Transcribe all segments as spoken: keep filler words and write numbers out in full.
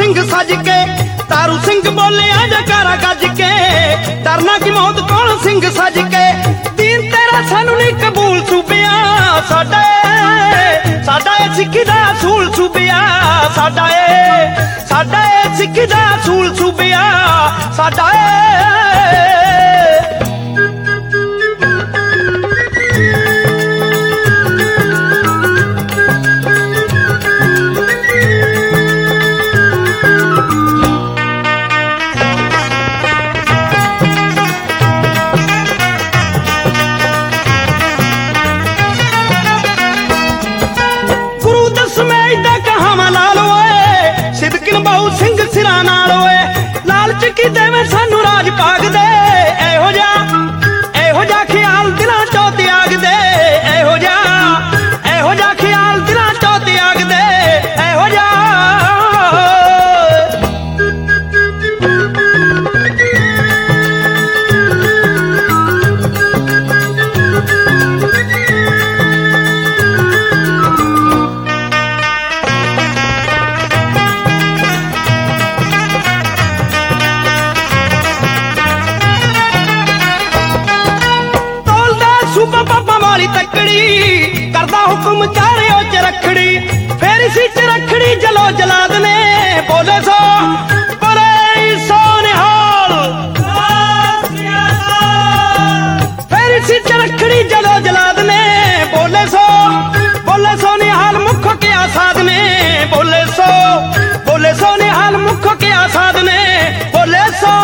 सिंह सज के, तारू सिंह बोले आ जकारा गज के, डरना की मौत कौन सिंह सज के, दीन तेरा सानू नहीं कबूल सूबिया, साडा साडा सिक्खी दा असूल सूबिया, साडा साडा सिक्खी दा असूल सूबिया, साडा बहु सिंह सिरा नाल ओए, लालच की देवे सानू राज पाग दे, एहो जा एहो जा ख्याल दिलां चों त्याग दे, एहो जा एहो जा ख्याल दिलां चों त्याग दे, एहो जा तकड़ी करदा हुक्म चारे च रखड़ी, फिर इसी च रखड़ी जलो जलाद ने, बोले सो बोले सो निहाल, फिर इसी च रखड़ी जलो जलाद ने, बोले सो बोले सो निहाल मुख के आसाद ने, बोले सो बोले सो निहाल मुख के आसाद ने, बोले सो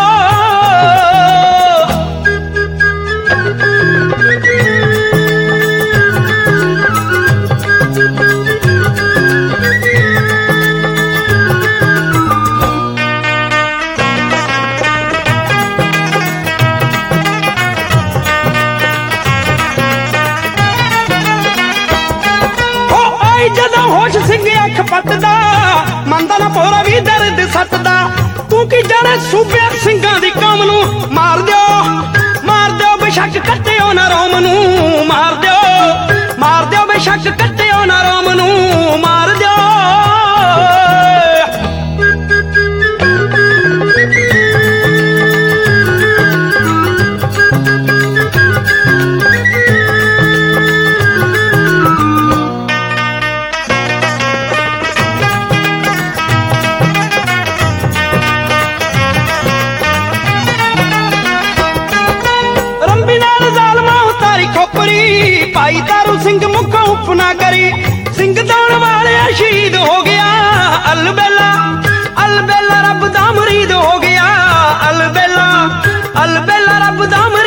जदों होश सिंह अख पतदा, मंदा ना पोरा भी दर्द सतदा, तू की जाने सूबे सिंघां दी कौम नूं मार दिओ मार दिओ बेशक कट्टिओ ना रोम नूं, मार दिओ मार दिओ बेशक कट्टिओ ना रोम नूं, मार दिओ भाई तारू सिंह मुखों उपना करी, सिंह दान वाले शहीद हो गया, अलबेला अलबेला रब दा मुरीद हो गया, अलबेला अलबेला रब दा